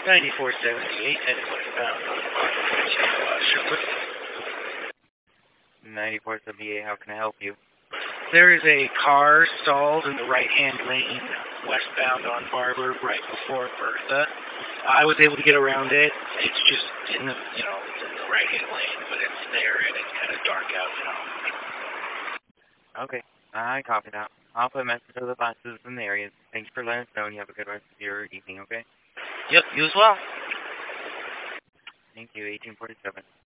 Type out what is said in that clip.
9478, headed westbound on Sherwood. 9478, how can I help you? There is a car stalled in the right-hand lane, westbound on Barber, right before Bertha. I was able to get around it. It's just in the, it's in the right-hand lane, but it's there and it's kind of dark out now. Okay, I copy that. I'll put a message to the buses in the area. Thanks for letting us know, and you have a good rest of your evening, okay? Yep, you as well. Thank you, 1847.